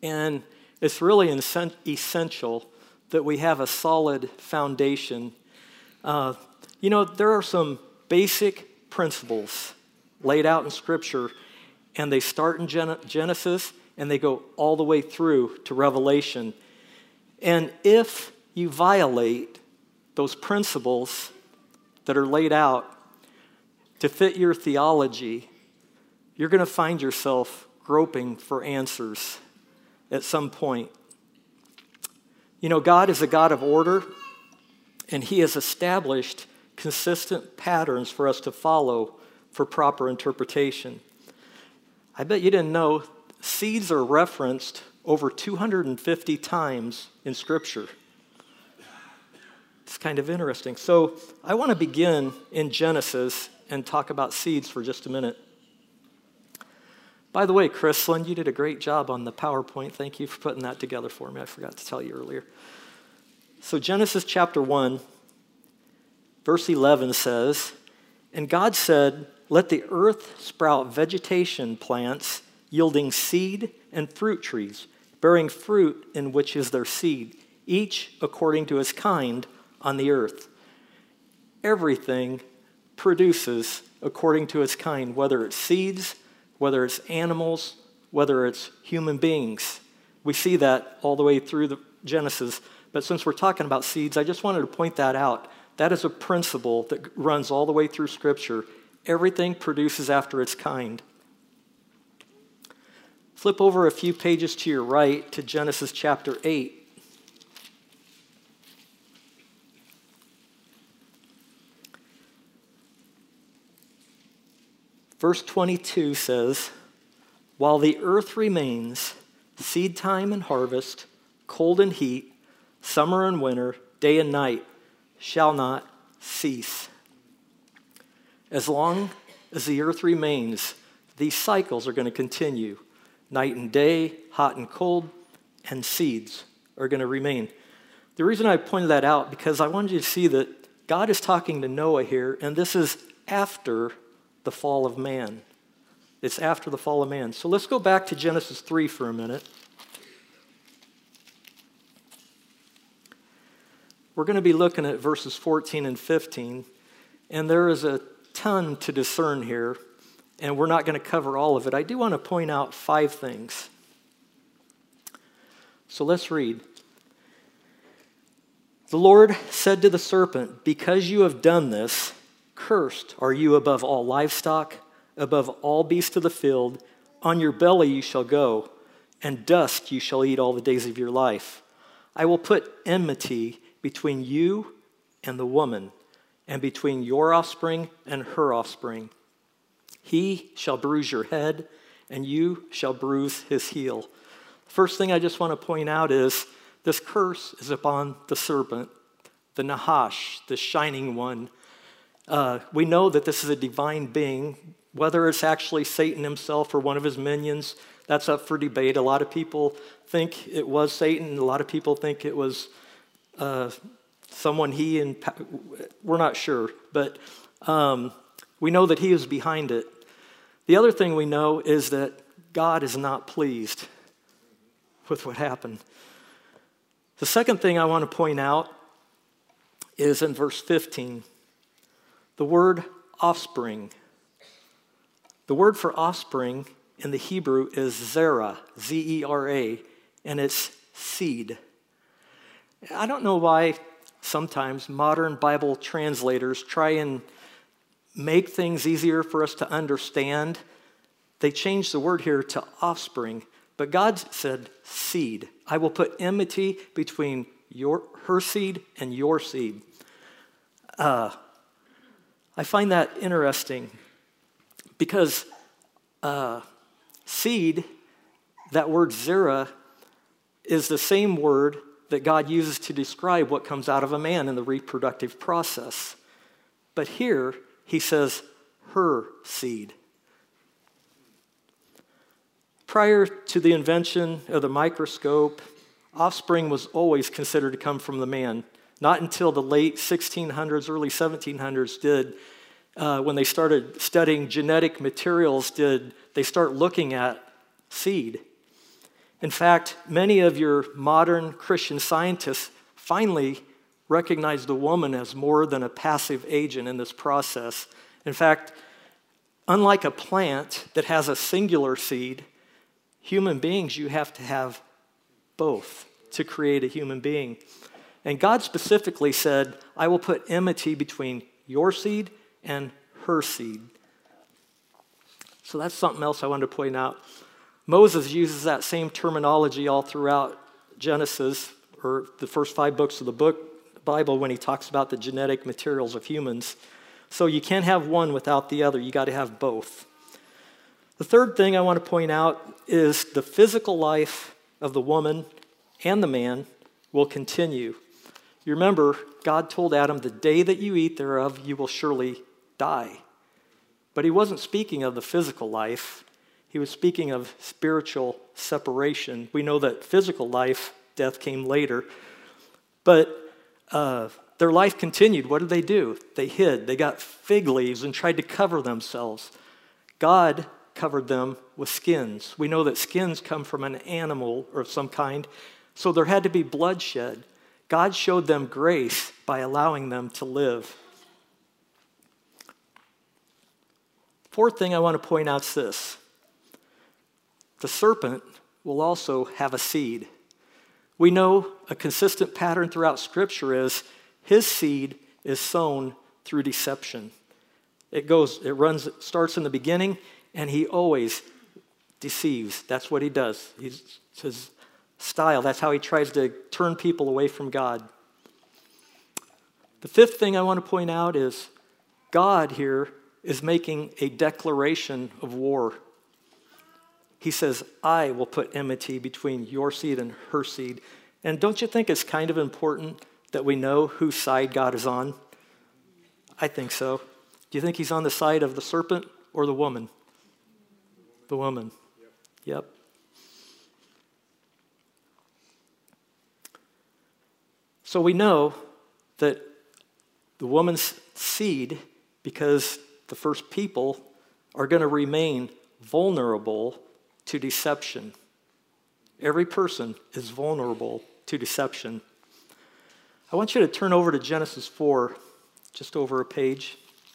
And it's really essential that we have a solid foundation. There are some basic principles laid out in Scripture, and they start in Genesis, and they go all the way through to Revelation. And if you violate those principles that are laid out to fit your theology, you're going to find yourself groping for answers at some point. God is a God of order, and He has established consistent patterns for us to follow for proper interpretation. I bet you didn't know seeds are referenced over 250 times in Scripture. It's kind of interesting. So I want to begin in Genesis and talk about seeds for just a minute. By the way, Chrislyn, you did a great job on the PowerPoint. Thank you for putting that together for me. I forgot to tell you earlier. So Genesis chapter 1, verse 11 says, "And God said, let the earth sprout vegetation plants, yielding seed and fruit trees, bearing fruit in which is their seed, each according to his kind on the earth." Everything produces according to its kind, whether it's seeds, whether it's animals, whether it's human beings. We see that all the way through the Genesis. But since we're talking about seeds, I just wanted to point that out. That is a principle that runs all the way through Scripture. Everything produces after its kind. Flip over a few pages to your right to Genesis chapter 8. Verse 22 says, "While the earth remains, seed time and harvest, cold and heat, summer and winter, day and night, shall not cease." As long as the earth remains, these cycles are going to continue. Night and day, hot and cold, and seeds are going to remain. The reason I pointed that out, because I wanted you to see that God is talking to Noah here, and this is after the fall of man. It's after the fall of man. So let's go back to Genesis 3 for a minute. We're going to be looking at verses 14 and 15, and there is a ton to discern here, and we're not going to cover all of it. I do want to point out 5 things. So let's read. "The Lord said to the serpent, because you have done this, cursed are you above all livestock, above all beasts of the field. On your belly you shall go, and dust you shall eat all the days of your life. I will put enmity between you and the woman, and between your offspring and her offspring. He shall bruise your head, and you shall bruise his heel." First thing I just want to point out is this curse is upon the serpent, the Nahash, the shining one. We know that this is a divine being. Whether it's actually Satan himself or one of his minions, that's up for debate. A lot of people think it was Satan. A lot of people think it was someone we're not sure. But we know that he is behind it. The other thing we know is that God is not pleased with what happened. The second thing I want to point out is in verse 15. The word offspring. The word for offspring in the Hebrew is zera, Z-E-R-A, and it's seed. I don't know why sometimes modern Bible translators try and make things easier for us to understand. They changed the word here to offspring, but God said seed. I will put enmity between her seed and your seed. I find that interesting because seed, that word zera, is the same word that God uses to describe what comes out of a man in the reproductive process. But here, he says, her seed. Prior to the invention of the microscope, offspring was always considered to come from the man. Not until the late 1600s, early 1700s when they started studying genetic materials, did they start looking at seed. In fact, many of your modern Christian scientists finally recognize the woman as more than a passive agent in this process. In fact, unlike a plant that has a singular seed, human beings, you have to have both to create a human being. And God specifically said, I will put enmity between your seed and her seed. So that's something else I wanted to point out. Moses uses that same terminology all throughout Genesis, or the first 5 books of the Bible, when he talks about the genetic materials of humans. So you can't have one without the other. You got to have both. The third thing I want to point out is the physical life of the woman and the man will continue. You remember, God told Adam, the day that you eat thereof, you will surely die. But he wasn't speaking of the physical life. He was speaking of spiritual separation. We know that physical life, death came later. But their life continued. What did they do? They hid. They got fig leaves and tried to cover themselves. God covered them with skins. We know that skins come from an animal or some kind, so there had to be bloodshed. God showed them grace by allowing them to live. Fourth thing I want to point out is this. The serpent will also have a seed. We know a consistent pattern throughout Scripture is his seed is sown through deception. It starts in the beginning, and he always deceives. That's what he does. It's his style. That's how he tries to turn people away from God. The fifth thing I want to point out is God here is making a declaration of war. He says, I will put enmity between your seed and her seed. And don't you think it's kind of important that we know whose side God is on? I think so. Do you think he's on the side of the serpent or the woman? The woman. Yep. So we know that the woman's seed, because the first people are going to remain vulnerable to deception. Every person is vulnerable to deception. I want you to turn over to Genesis 4, just over a page.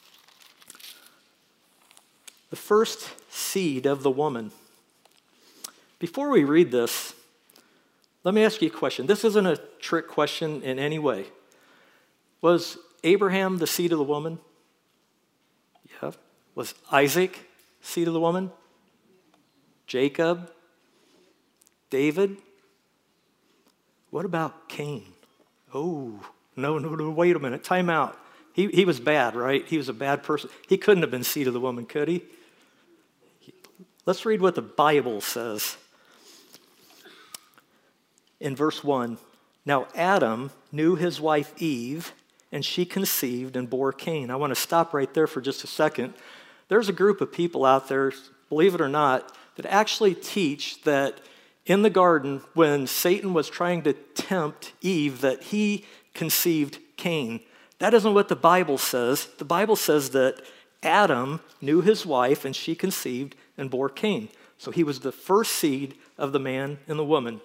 The first seed of the woman. Before we read this, let me ask you a question. This isn't a trick question in any way. Was Abraham the seed of the woman? Yeah. Was Isaac seed of the woman? Jacob? David? What about Cain? Oh, no, wait a minute. Time out. He was bad, right? He was a bad person. He couldn't have been seed of the woman, could he? Let's read what the Bible says. In verse 1, now Adam knew his wife Eve, and she conceived and bore Cain. I want to stop right there for just a second. There's a group of people out there, believe it or not, that actually teach that in the garden, when Satan was trying to tempt Eve, that he conceived Cain. That isn't what the Bible says. The Bible says that Adam knew his wife, and she conceived and bore Cain. So he was the first seed of the man and the woman.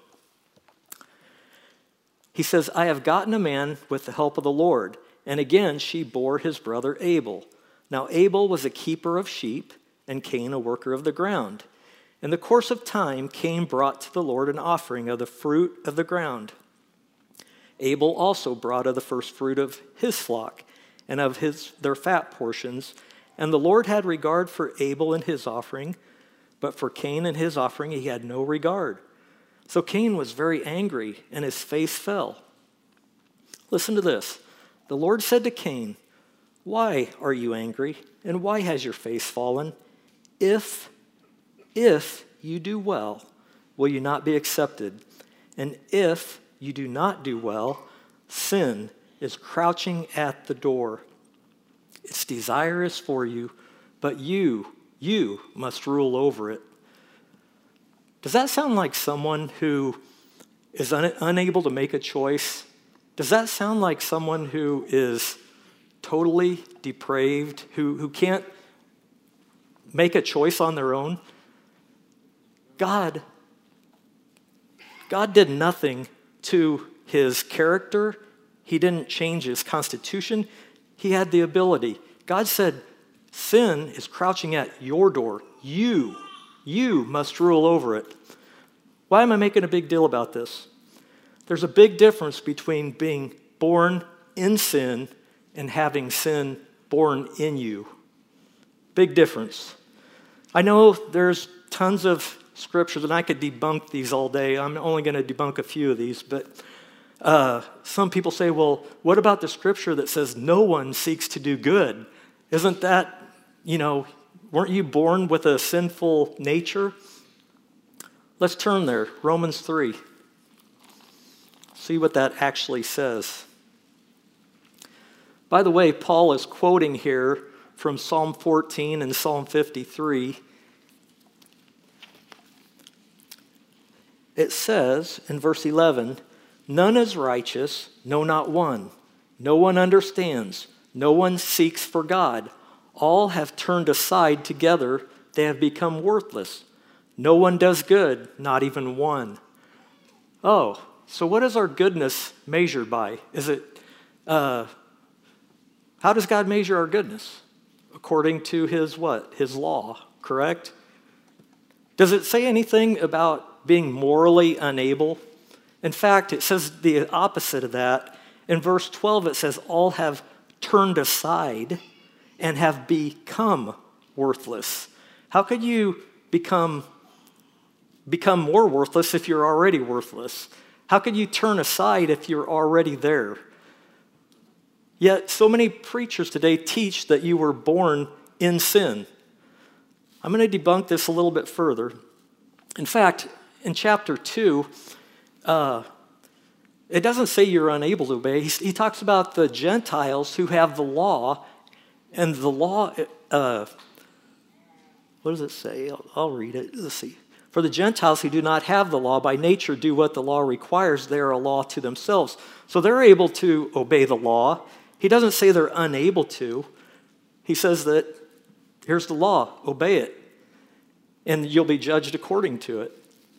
He says, I have gotten a man with the help of the Lord. And again, she bore his brother Abel. Now Abel was a keeper of sheep, and Cain a worker of the ground. In the course of time, Cain brought to the Lord an offering of the fruit of the ground. Abel also brought of the first fruit of his flock, and of their fat portions. And the Lord had regard for Abel and his offering, but for Cain and his offering he had no regard. So Cain was very angry, and his face fell. Listen to this. The Lord said to Cain, why are you angry, and why has your face fallen? If you do well, will you not be accepted? And if you do not do well, sin is crouching at the door. Its desire is for you, but you must rule over it. Does that sound like someone who is unable to make a choice? Does that sound like someone who is totally depraved, who can't make a choice on their own? God God did nothing to his character. He didn't change his constitution. He had the ability. God said, sin is crouching at your door. You must rule over it. Why am I making a big deal about this? There's a big difference between being born in sin and having sin born in you. Big difference. I know there's tons of scriptures, and I could debunk these all day. I'm only going to debunk a few of these, but some people say, well, what about the scripture that says no one seeks to do good? Isn't that, weren't you born with a sinful nature? Let's turn there, Romans 3. See what that actually says. By the way, Paul is quoting here from Psalm 14 and Psalm 53. It says in verse 11, none is righteous, no, not one. No one understands. No one seeks for God. All have turned aside together. They have become worthless. No one does good, not even one. Oh, so what is our goodness measured by? Is it, how does God measure our goodness? According to his what? His law, correct? Does it say anything about being morally unable? In fact, it says the opposite of that. In verse 12, it says, all have turned aside and have become worthless. How could you become more worthless if you're already worthless? How could you turn aside if you're already there? Yet so many preachers today teach that you were born in sin. I'm going to debunk this a little bit further. In fact, in chapter 2, it doesn't say you're unable to obey. He talks about the Gentiles who have the law, and the law, what does it say? I'll read it. Let's see. For the Gentiles who do not have the law by nature do what the law requires. They are a law to themselves. So they're able to obey the law. He doesn't say they're unable to. He says that here's the law, obey it, and you'll be judged according to it.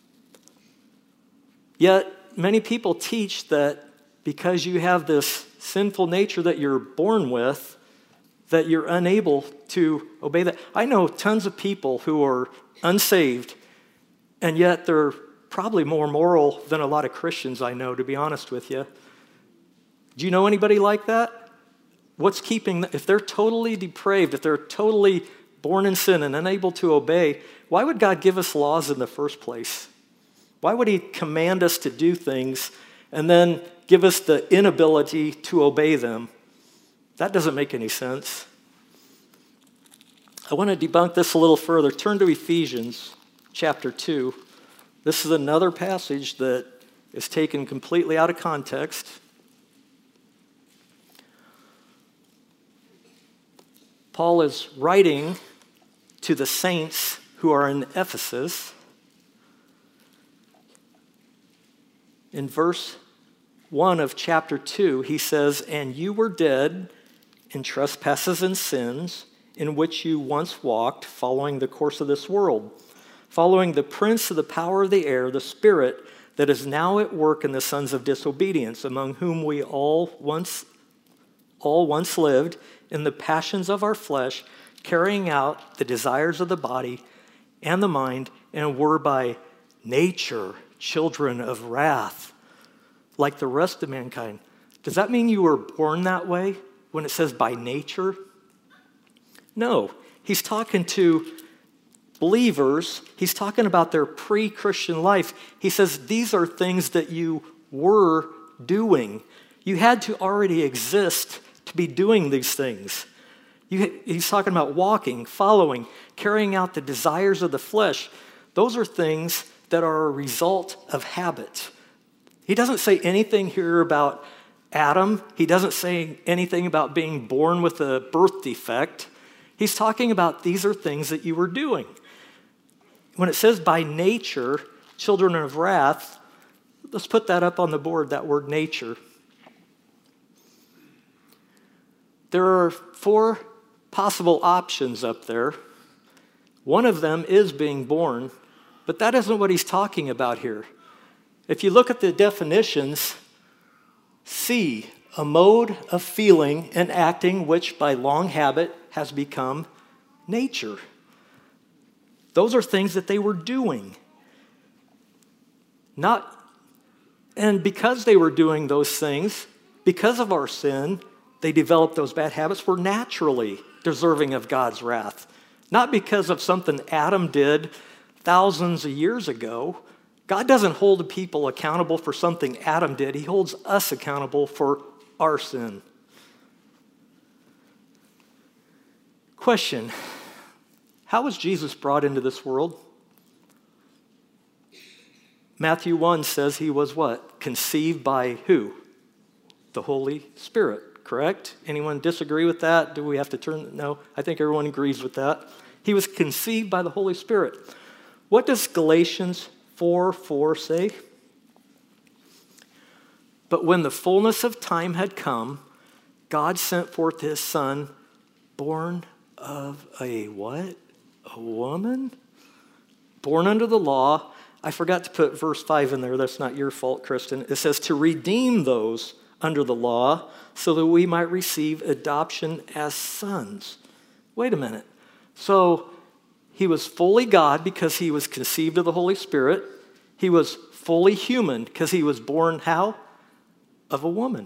Yet many people teach that because you have this sinful nature that you're born with, that you're unable to obey that. I know tons of people who are unsaved, and yet they're probably more moral than a lot of Christians I know, to be honest with you. Do you know anybody like that? What's keeping them? If they're totally depraved, if they're totally born in sin and unable to obey, why would God give us laws in the first place? Why would he command us to do things and then give us the inability to obey them? That doesn't make any sense. I want to debunk this a little further. Turn to Ephesians chapter 2. This is another passage that is taken completely out of context. Paul is writing to the saints who are in Ephesus. In verse 1 of chapter 2, he says, and you were dead in trespasses and sins, in which you once walked, following the course of this world, following the prince of the power of the air, the spirit that is now at work in the sons of disobedience, among whom we all once lived in the passions of our flesh, carrying out the desires of the body and the mind, and were by nature children of wrath, like the rest of mankind. Does that mean you were born that way when it says by nature? No. He's talking to believers. He's talking about their pre-Christian life. He says these are things that you were doing. You had to already exist to be doing these things. He's talking about walking, following, carrying out the desires of the flesh. Those are things that are a result of habit. He doesn't say anything here about Adam. He doesn't say anything about being born with a birth defect. He's talking about these are things that you were doing. When it says by nature, children of wrath, let's put that up on the board, that word nature. There are 4 possible options up there. One of them is being born, but that isn't what he's talking about here. If you look at the definitions, see, a mode of feeling and acting which by long habit has become nature. Those are things that they were doing. And because they were doing those things, because of our sin, they developed those bad habits, were naturally deserving of God's wrath. Not because of something Adam did thousands of years ago. God doesn't hold people accountable for something Adam did. He holds us accountable for our sin. Question: how was Jesus brought into this world? Matthew 1 says he was what? Conceived by who? The Holy Spirit, correct? Anyone disagree with that? Do we have to turn? No, I think everyone agrees with that. He was conceived by the Holy Spirit. What does Galatians 4:4 say? But when the fullness of time had come, God sent forth his Son, born of a what? A woman? Born under the law. I forgot to put verse 5 in there. That's not your fault, Kristen. It says to redeem those under the law so that we might receive adoption as sons. Wait a minute. So he was fully God because he was conceived of the Holy Spirit. He was fully human because he was born how? Of a woman.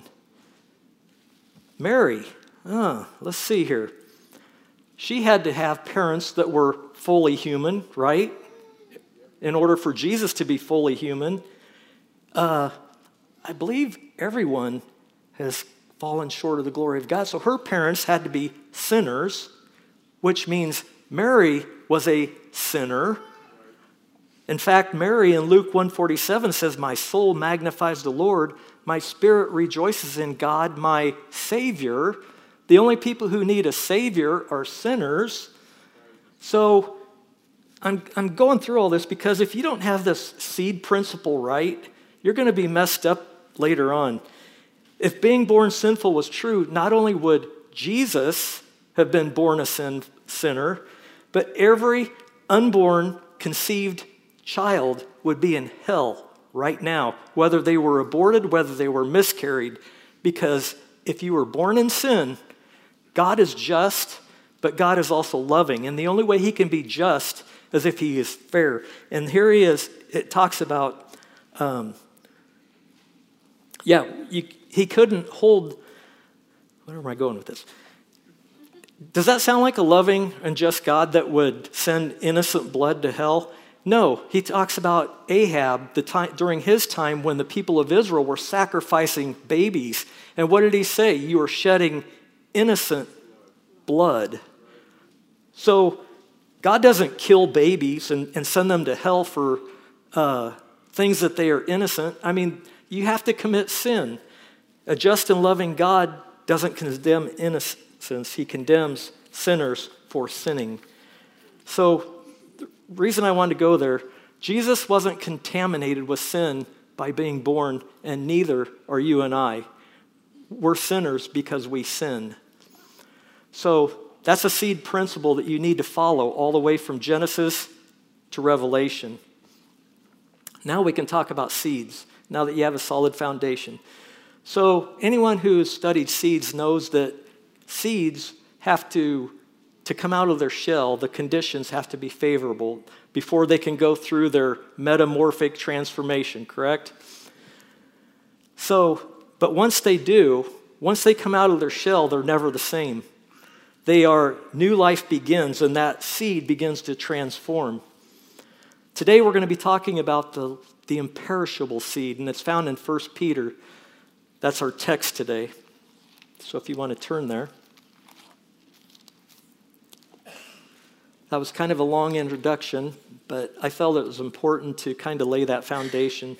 Mary. Let's see here. She had to have parents that were fully human, right? In order for Jesus to be fully human. I believe everyone has fallen short of the glory of God. So her parents had to be sinners, which means Mary was a sinner. In fact, Mary in Luke 1:47 says, my soul magnifies the Lord, my spirit rejoices in God, my Savior. The only people who need a Savior are sinners. So I'm going through all this because if you don't have this seed principle right, you're going to be messed up later on. If being born sinful was true, not only would Jesus have been born a sinner, but every unborn conceived child would be in hell right now, whether they were aborted, whether they were miscarried, because if you were born in sin, God is just, but God is also loving, and the only way he can be just is if he is fair. And here he is, it talks about, he couldn't hold, where am I going with this? Does that sound like a loving and just God that would send innocent blood to hell? No, he talks about Ahab during his time when the people of Israel were sacrificing babies. And what did he say? You are shedding innocent blood. So God doesn't kill babies and send them to hell for things that they are innocent. I mean, you have to commit sin. A just and loving God doesn't condemn innocence. He condemns sinners for sinning. So the reason I wanted to go there, Jesus wasn't contaminated with sin by being born, and neither are you and I. We're sinners because we sin. So that's a seed principle that you need to follow all the way from Genesis to Revelation. Now we can talk about seeds, now that you have a solid foundation. So anyone who has studied seeds knows that seeds have to come out of their shell, the conditions have to be favorable before they can go through their metamorphic transformation, correct? So, but once they come out of their shell, they're never the same. New life begins, and that seed begins to transform. Today we're going to be talking about the imperishable seed, and it's found in 1 Peter. That's our text today. So if you want to turn there. That was kind of a long introduction, but I felt it was important to kind of lay that foundation.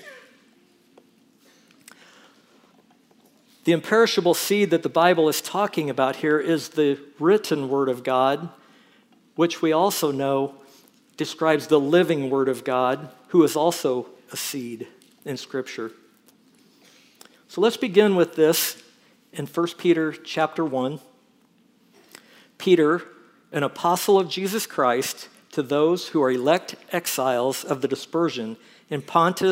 The imperishable seed that the Bible is talking about here is the written Word of God, which we also know describes the living Word of God, who is also a seed in Scripture. So let's begin with this in 1 Peter chapter 1. Peter, an apostle of Jesus Christ, to those who are elect exiles of the dispersion in Pontus,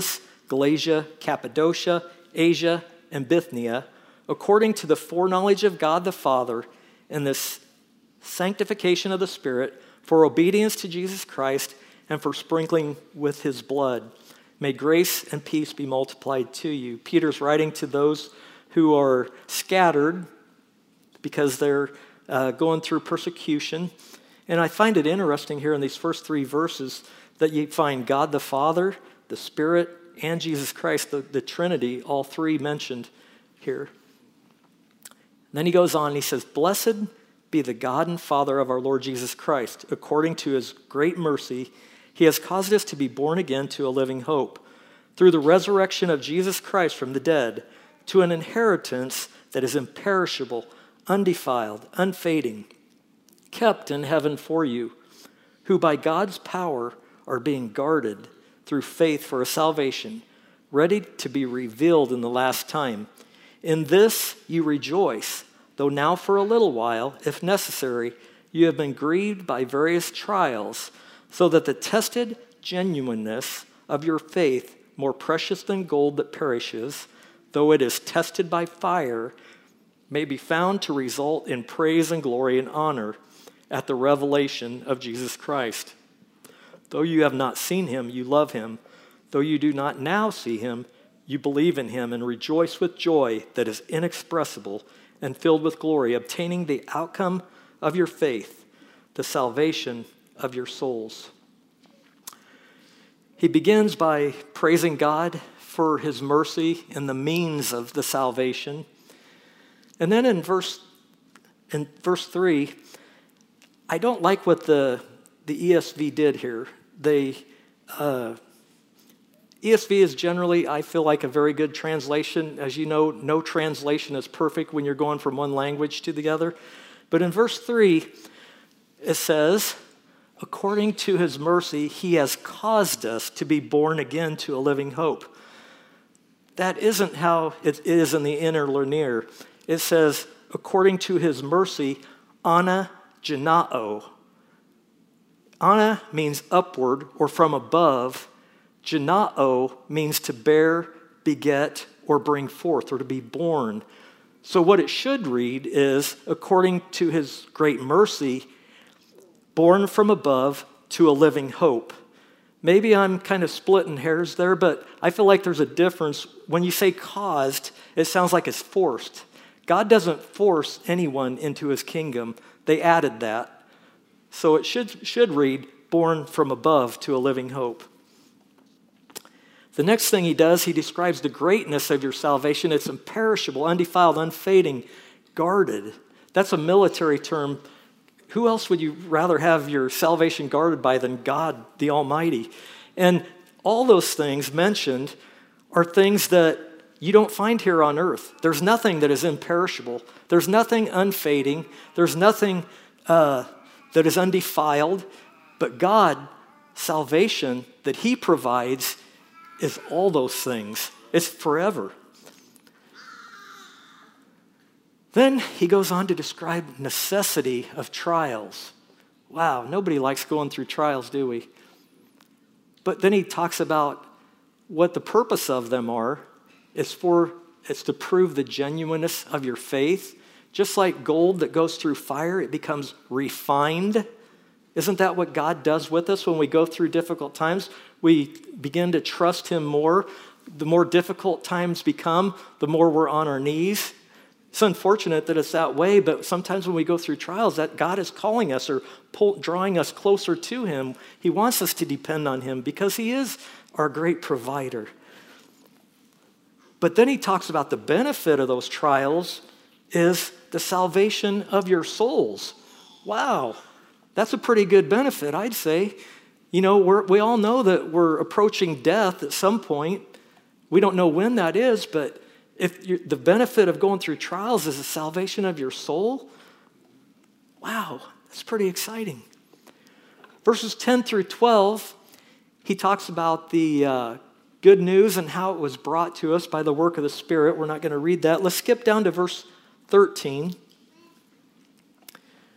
Galatia, Cappadocia, Asia, and Bithynia, according to the foreknowledge of God the Father and this sanctification of the Spirit, for obedience to Jesus Christ and for sprinkling with his blood. May grace and peace be multiplied to you. Peter's writing to those who are scattered because they're going through persecution. And I find it interesting here in these first 3 verses that you find God the Father, the Spirit, and Jesus Christ, the Trinity, all 3 mentioned here. And then he goes on and he says, "Blessed be the God and Father of our Lord Jesus Christ. According to his great mercy, he has caused us to be born again to a living hope, through the resurrection of Jesus Christ from the dead, to an inheritance that is imperishable, undefiled, unfading, kept in heaven for you, who by God's power are being guarded through faith for a salvation, ready to be revealed in the last time. In this you rejoice, though now for a little while, if necessary, you have been grieved by various trials, so that the tested genuineness of your faith, more precious than gold that perishes, though it is tested by fire, may be found to result in praise and glory and honor at the revelation of Jesus Christ. Though you have not seen him, you love him. Though you do not now see him, you believe in him and rejoice with joy that is inexpressible and filled with glory, obtaining the outcome of your faith, the salvation of your souls." He begins by praising God for his mercy and the means of the salvation. And then in verse 3, I don't like what the ESV did here. ESV is generally, I feel like, a very good translation. As you know, no translation is perfect when you're going from one language to the other. But in verse 3, it says, "According to his mercy, he has caused us to be born again to a living hope." That isn't how it is in the interlinear. It says, "According to his mercy, ana genao." Ana means upward or from above. Genao means to bear, beget, or bring forth, or to be born. So what it should read is, according to his great mercy, born from above to a living hope. Maybe I'm kind of splitting hairs there, but I feel like there's a difference. When you say caused, it sounds like it's forced. God doesn't force anyone into his kingdom. They added that. So it should read, born from above to a living hope. The next thing he does, he describes the greatness of your salvation. It's imperishable, undefiled, unfading, guarded. That's a military term. Who else would you rather have your salvation guarded by than God, the Almighty? And all those things mentioned are things that you don't find here on earth. There's nothing that is imperishable. There's nothing unfading. There's nothing that is undefiled. But God, salvation that he provides is all those things. It's forever. Then he goes on to describe necessity of trials. Wow, nobody likes going through trials, do we? But then he talks about what the purpose of them are. It's to prove the genuineness of your faith. Just like gold that goes through fire, it becomes refined. Isn't that what God does with us when we go through difficult times? We begin to trust him more. The more difficult times become, the more we're on our knees. It's unfortunate that it's that way, but sometimes when we go through trials, that God is calling us or drawing us closer to him. He wants us to depend on him because he is our great provider. But then he talks about the benefit of those trials is the salvation of your souls. Wow, that's a pretty good benefit, I'd say. You know, we all know that we're approaching death at some point. We don't know when that is, but if the benefit of going through trials is the salvation of your soul, wow, that's pretty exciting. Verses 10 through 12, he talks about the good news and how it was brought to us by the work of the Spirit. We're not going to read that. Let's skip down to verse 13.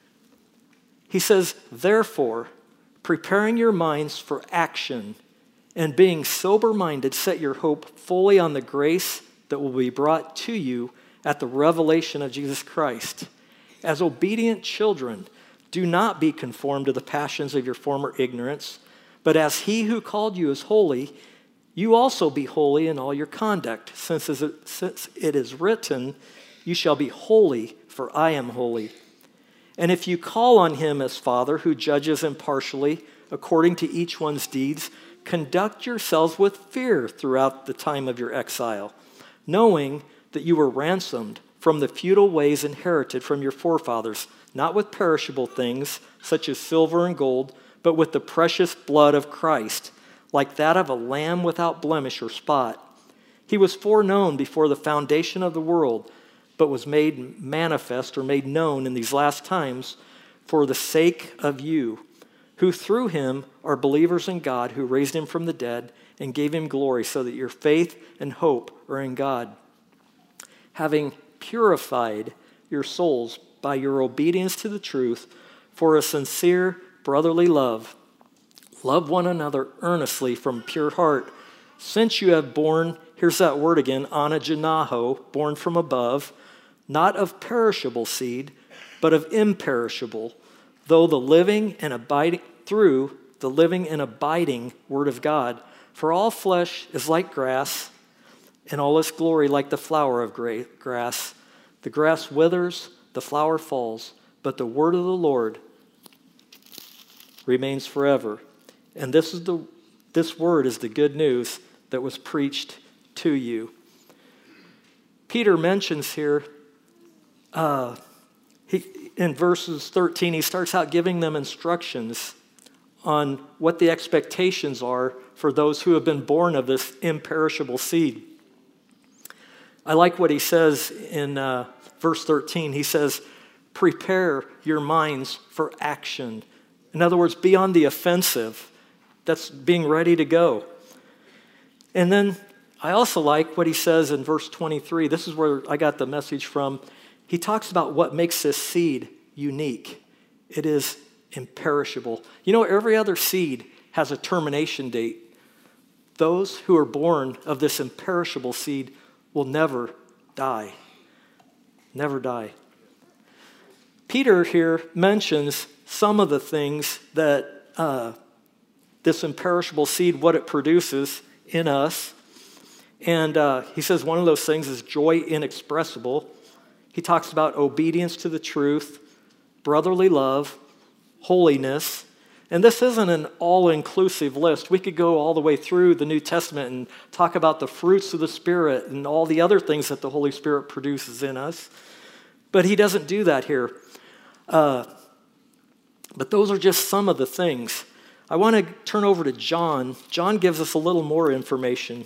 He says, "Therefore, preparing your minds for action And being sober-minded, set your hope fully on the grace that will be brought to you at the revelation of Jesus Christ. As obedient children, do not be conformed to the passions of your former ignorance, but as he who called you is holy, you also be holy in all your conduct, since it is written, you shall be holy, for I am holy. And if you call on him as Father, who judges impartially according to each one's deeds, conduct yourselves with fear throughout the time of your exile, knowing that you were ransomed from the futile ways inherited from your forefathers, not with perishable things such as silver and gold, but with the precious blood of Christ, like that of a lamb without blemish or spot. He was foreknown before the foundation of the world, but was made manifest or made known in these last times for the sake of you, who through him are believers in God, who raised him from the dead and gave him glory, so that your faith and hope are in God. Having purified your souls by your obedience to the truth for a sincere brotherly love, love one another earnestly from pure heart, since you have borne, here's that word again, anagenaho, born from above, not of perishable seed, but of imperishable, through the living and abiding word of God. For all flesh is like grass, and all its glory like the flower of grass. The grass withers, the flower falls, but the word of the Lord remains forever. And this word is the good news that was preached to you. Peter mentions here, in verses 13, he starts out giving them instructions on what the expectations are for those who have been born of this imperishable seed. I like what he says in verse 13. He says, prepare your minds for action. In other words, be on the offensive. That's being ready to go. And then I also like what he says in verse 23. This is where I got the message from. He talks about what makes this seed unique. It is imperishable. You know, every other seed has a termination date. Those who are born of this imperishable seed will never die. Never die. Peter here mentions some of the things that this imperishable seed, what it produces in us. And he says one of those things is joy inexpressible. He talks about obedience to the truth, brotherly love, holiness. And this isn't an all-inclusive list. We could go all the way through the New Testament and talk about the fruits of the Spirit and all the other things that the Holy Spirit produces in us. But he doesn't do that here. But those are just some of the things. I want to turn over to John. John gives us a little more information.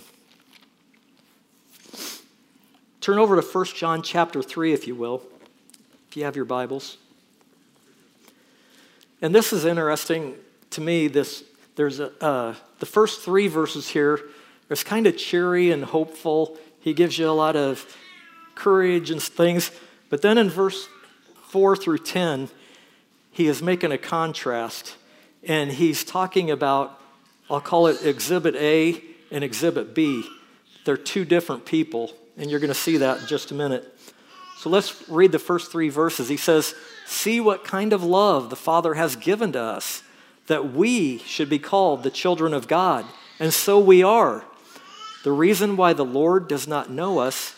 Turn over to 1 John chapter 3, if you will, if you have your Bibles. And this is interesting to me. There's the first 3 verses here. It's kind of cheery and hopeful. He gives you a lot of courage and things. But then in verse 4 through 10, he is making a contrast. And he's talking about, I'll call it Exhibit A and Exhibit B. They're 2 different people. And you're going to see that in just a minute. So let's read the first 3 verses. He says, see what kind of love the Father has given to us, that we should be called the children of God. And so we are. The reason why the Lord does not know us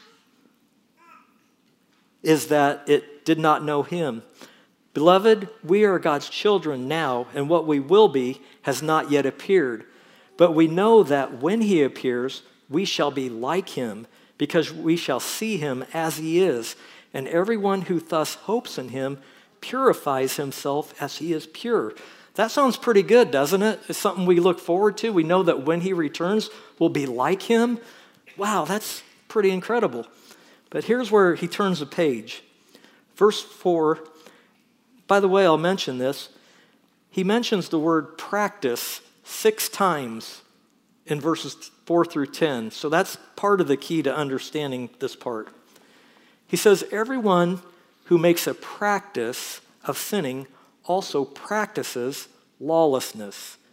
is that it did not know him. Beloved, we are God's children now, and what we will be has not yet appeared. But we know that when he appears, we shall be like him, because we shall see him as he is. And everyone who thus hopes in him purifies himself as he is pure. That sounds pretty good, doesn't it? It's something we look forward to. We know that when he returns, we'll be like him. Wow, that's pretty incredible. But here's where he turns the page. Verse 4, by the way, I'll mention this. He mentions the word practice 6 times in verses 4 through 10. So that's part of the key to understanding this part. He says, everyone who makes a practice of sinning also practices lawlessness.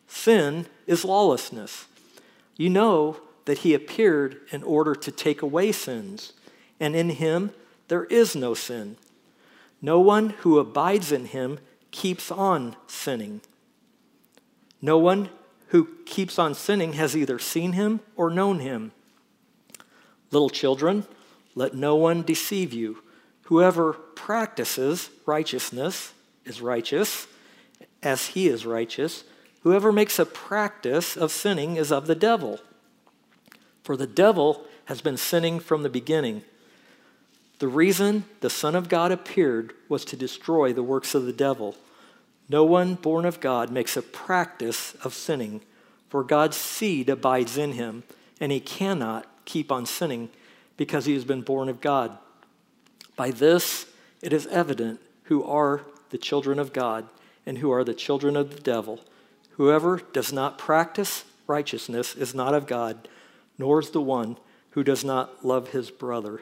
sin is lawlessness. You know that he appeared in order to take away sins, and in him there is no sin. No one who abides in him keeps on sinning. No one who keeps on sinning has either seen him or known him. Little children, let no one deceive you. Whoever practices righteousness is righteous, as he is righteous. Whoever makes a practice of sinning is of the devil. For the devil has been sinning from the beginning. The reason the Son of God appeared was to destroy the works of the devil. No one born of God makes a practice of sinning, for God's seed abides in him, and he cannot keep on sinning because he has been born of God. By this it is evident who are the children of God and who are the children of the devil. Whoever does not practice righteousness is not of God, nor is the one who does not love his brother.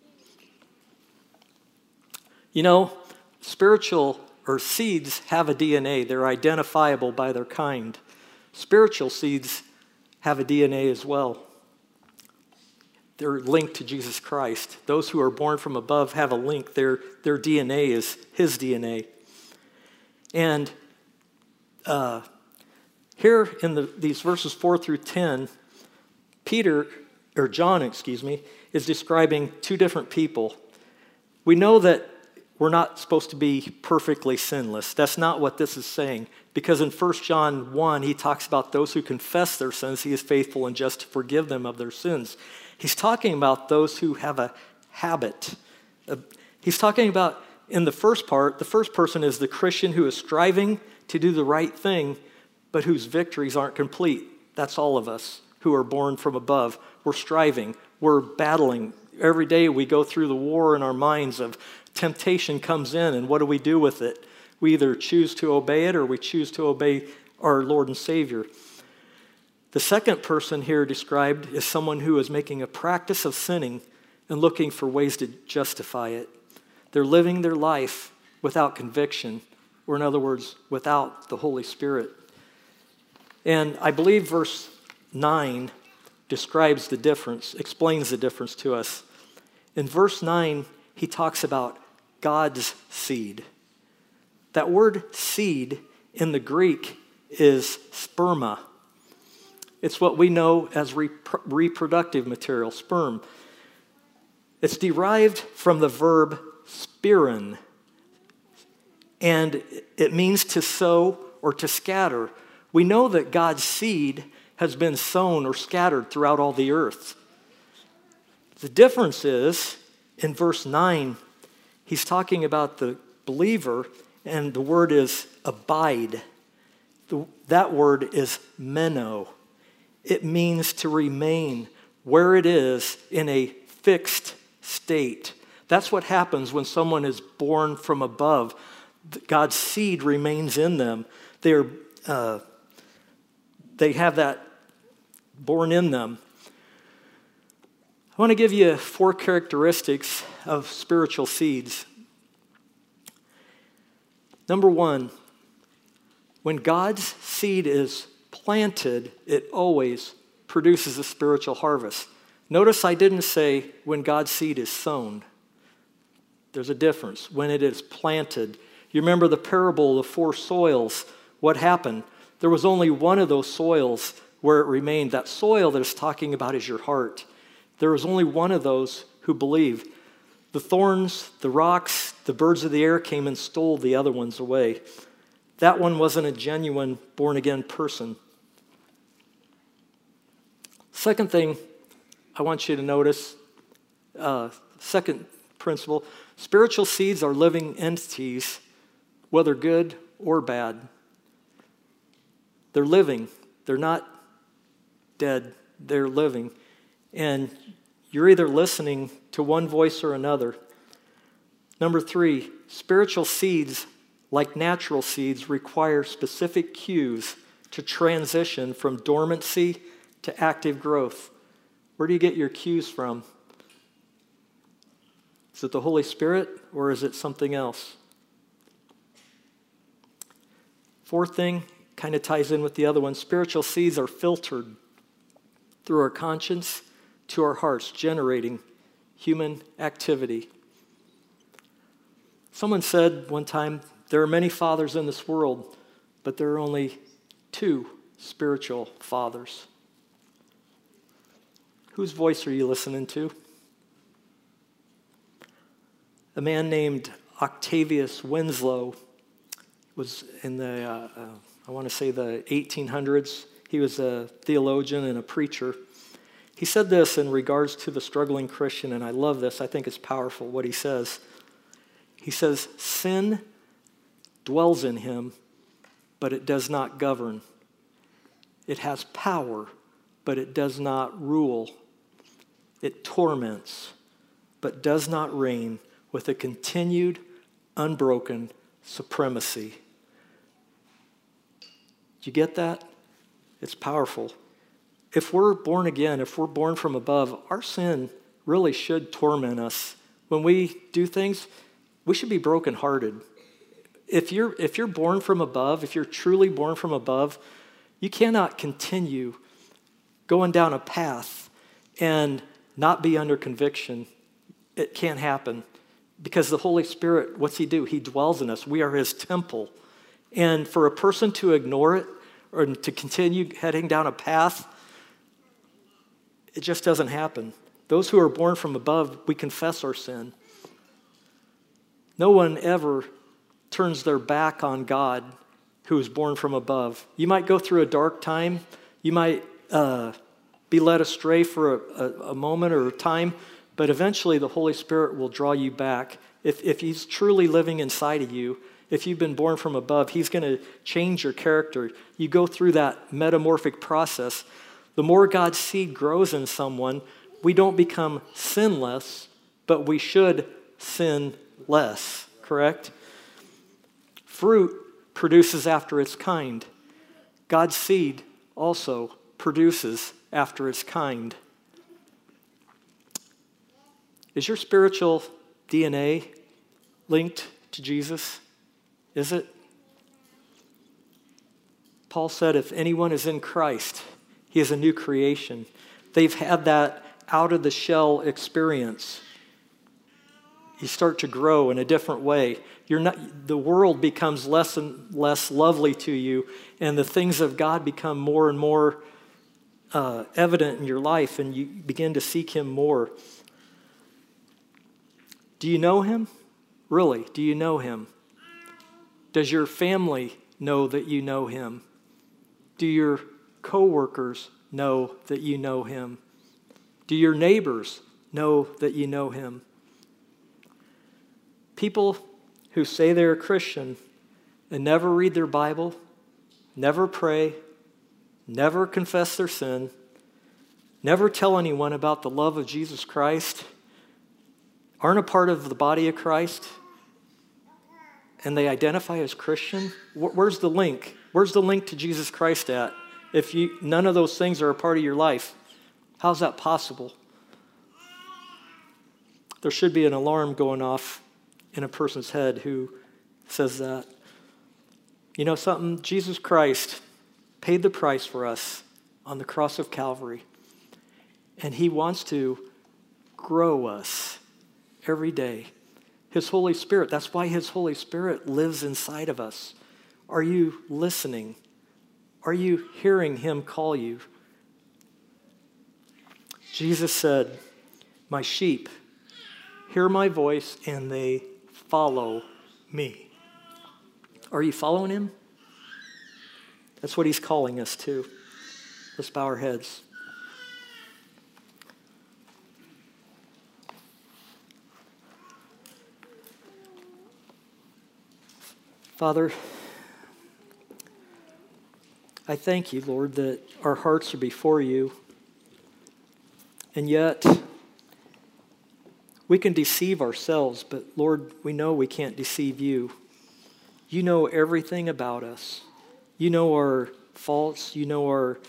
You know, spiritual or seeds have a DNA. They're identifiable by their kind. Spiritual seeds have a DNA as well. They're linked to Jesus Christ. Those who are born from above have a link. Their DNA is his DNA. And here in these verses 4 through 10, John is describing two different people. We know that we're not supposed to be perfectly sinless. That's not what this is saying. Because in 1 John 1, he talks about those who confess their sins, he is faithful and just to forgive them of their sins. He's talking about those who have a habit. He's talking about, in the first part, the first person is the Christian who is striving to do the right thing, but whose victories aren't complete. That's all of us who are born from above. We're striving. We're battling. Every day we go through the war in our minds of temptation comes in, and what do we do with it? We either choose to obey it or we choose to obey our Lord and Savior. The second person here described is someone who is making a practice of sinning and looking for ways to justify it. They're living their life without conviction, or in other words, without the Holy Spirit. And I believe verse 9 describes the difference, explains the difference to us. In verse 9, he talks about God's seed. That word seed in the Greek is sperma. It's what we know as reproductive material, sperm. It's derived from the verb spirin, and it means to sow or to scatter. We know that God's seed has been sown or scattered throughout all the earth. The difference is, in verse 9, he's talking about the believer, and the word is abide. That word is meno. It means to remain where it is in a fixed state. That's what happens when someone is born from above. God's seed remains in them. They have that born in them. I want to give you 4 characteristics of spiritual seeds. Number 1, when God's seed is planted, it always produces a spiritual harvest. Notice I didn't say when God's seed is sown. There's a difference. When it is planted. You remember the parable of the 4 soils. What happened? There was only one of those soils where it remained. That soil that it's talking about is your heart. There was only one of those who believed. The thorns, the rocks, the birds of the air came and stole the other ones away. That one wasn't a genuine born-again person. Second thing I want you to notice, second principle, spiritual seeds are living entities, whether good or bad. They're living. They're not dead. They're living. And you're either listening to one voice or another. Number 3, spiritual seeds, like natural seeds, require specific cues to transition from dormancy to active growth. Where do you get your cues from? Is it the Holy Spirit or is it something else? Fourth thing kind of ties in with the other one. Spiritual seeds are filtered through our conscience to our hearts, generating human activity. Someone said one time, there are many fathers in this world, but there are only 2 spiritual fathers. Whose voice are you listening to? A man named Octavius Winslow was in the, I want to say the 1800s. He was a theologian and a preacher. He said this in regards to the struggling Christian, and I love this. I think it's powerful what he says. He says, sin dwells in him, but it does not govern. It has power, but it does not rule. It torments, but does not reign with a continued, unbroken supremacy. Do you get that? It's powerful. If we're born again, if we're born from above, our sin really should torment us. When we do things, we should be brokenhearted. If you're born from above, if you're truly born from above, you cannot continue going down a path and not be under conviction. It can't happen because the Holy Spirit, what's he do? He dwells in us. We are his temple. And for a person to ignore it or to continue heading down a path, it just doesn't happen. Those who are born from above, we confess our sin. No one ever turns their back on God who is born from above. You might go through a dark time. You might be led astray for a moment or a time, but eventually the Holy Spirit will draw you back. If he's truly living inside of you, if you've been born from above, he's going to change your character. You go through that metamorphic process. The more God's seed grows in someone, we don't become sinless, but we should sin less, correct? Fruit produces after its kind. God's seed also produces after its kind. Is your spiritual DNA linked to Jesus? Is it? Paul said, if anyone is in Christ, he is a new creation. They've had that out-of-the-shell experience. You start to grow in a different way. The world becomes less and less lovely to you, and the things of God become more and more evident in your life, and you begin to seek him more. Do you know him? Really, do you know him? Does your family know that you know him? Do your coworkers know that you know him? Do your neighbors know that you know him? People who say they're a Christian and never read their Bible, never pray, never confess their sin, never tell anyone about the love of Jesus Christ, aren't a part of the body of Christ, and they identify as Christian, where's the link? Where's the link to Jesus Christ at? If none of those things are a part of your life, how's that possible? There should be an alarm going off in a person's head who says that. You know something? Jesus Christ paid the price for us on the cross of Calvary, and he wants to grow us every day. His Holy Spirit, that's why his Holy Spirit lives inside of us. Are you listening? Are you hearing him call you? Jesus said, my sheep hear my voice and they follow me. Are you following him? That's what he's calling us to. Let's bow our heads. Father, I thank you, Lord, that our hearts are before you, and yet we can deceive ourselves, but Lord, we know we can't deceive you. You know everything about us. You know our faults. You know our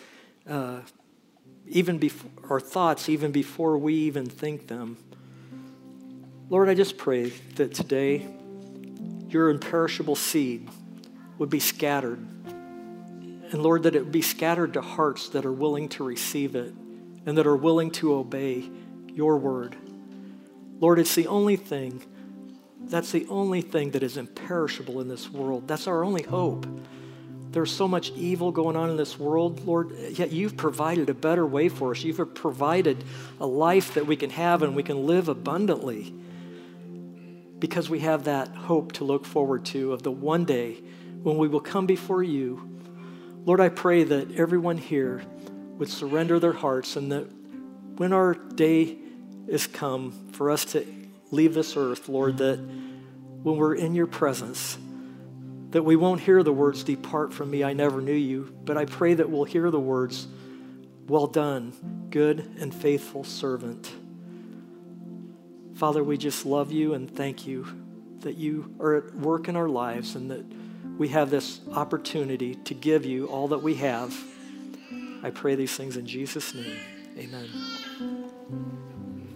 our thoughts even before we even think them. Lord, I just pray that today your imperishable seed would be scattered And Lord, that it would be scattered to hearts that are willing to receive it and that are willing to obey your word. Lord, it's the only thing, that's the only thing that is imperishable in this world. That's our only hope. There's so much evil going on in this world, Lord, yet you've provided a better way for us. You've provided a life that we can have and we can live abundantly because we have that hope to look forward to of the one day when we will come before you. Lord, I pray that everyone here would surrender their hearts and that when our day is come for us to leave this earth, Lord, that when we're in your presence, that we won't hear the words, "Depart from me, I never knew you," but I pray that we'll hear the words, "Well done, good and faithful servant." Father, we just love you and thank you that you are at work in our lives and that we have this opportunity to give you all that we have. I pray these things in Jesus' name. Amen.